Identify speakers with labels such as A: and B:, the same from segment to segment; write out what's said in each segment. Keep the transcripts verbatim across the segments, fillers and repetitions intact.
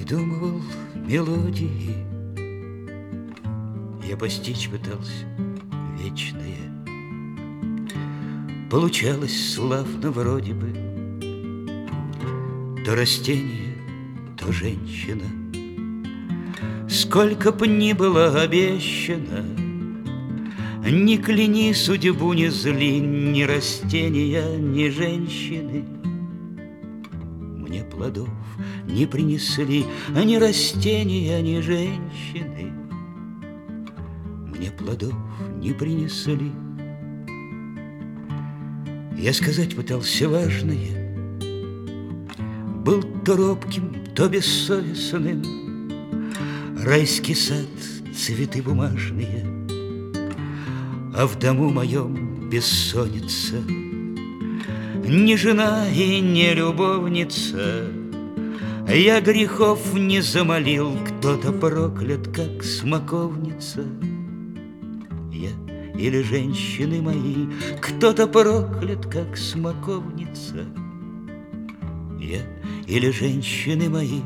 A: Придумывал мелодии, я постичь пытался вечное. Получалось славно вроде бы, то растение, то женщина. Сколько б ни было обещано, не кляни судьбу, не зли ни растения, ни женщины. Мне плодов не принесли ни растения, ни женщины. Мне плодов не принесли. Я сказать пытался важное, был то робким, то бессовестным. Райский сад, цветы бумажные, а в дому моем бессонница. Ни жена и не любовница, я грехов не замолил, кто-то проклят, как смоковница. Я или женщины мои, кто-то проклят, как смоковница. Я или женщины мои.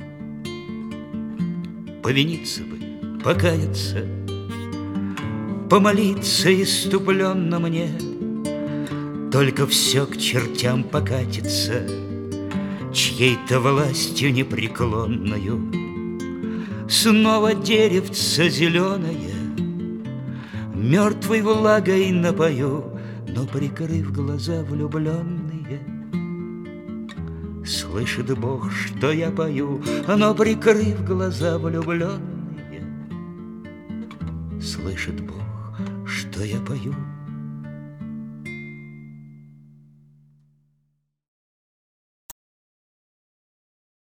A: Повиниться бы, покаяться, помолиться иступленно мне, только все к чертям покатится чьей-то властью непреклонною. Снова деревце зеленое мертвой влагой напою, но, прикрыв глаза влюбленные, слышит Бог, что я пою, но, прикрыв глаза влюбленные, слышит Бог, что я пою.